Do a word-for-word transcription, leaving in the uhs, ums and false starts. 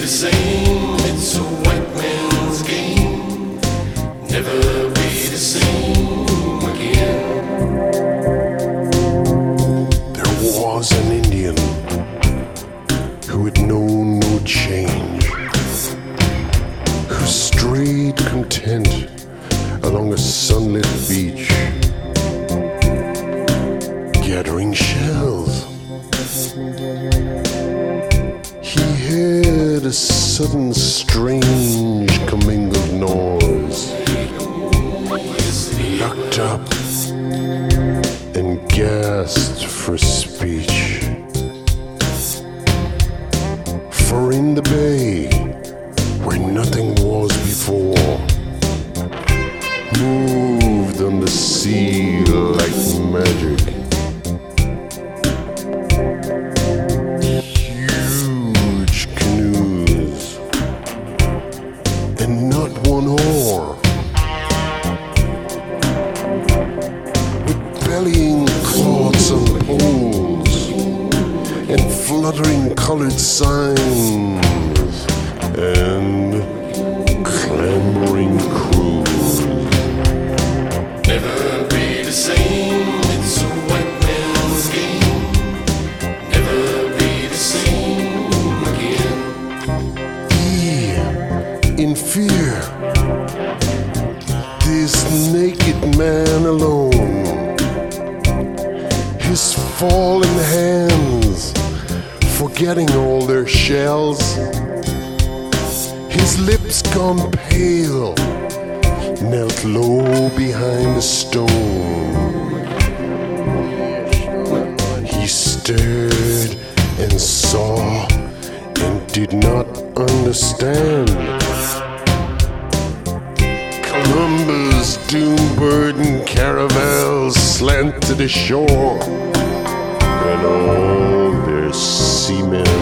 the same. It's a white man's game. Never be the same again. There was an Indian who had known no change, who strayed content along a sunlit beach, gathering shells. He heard a sudden strange commingled noise, looked up and gasped for speech. For in the bay, where nothing was before, moved on the sea like magic, huge canoes, and not one oar, with bellying cloths on poles and fluttering colored signs and clamoring crews. Never be the same. It's a white man's game. Never be the same again. He, in fear, this naked man alone, his fallen hands forgetting all their shells, his lips gone pale, knelt low behind a stone. He stared and saw and did not understand. Columbus' doom-burdened caravels slanted ashore, and all their seamen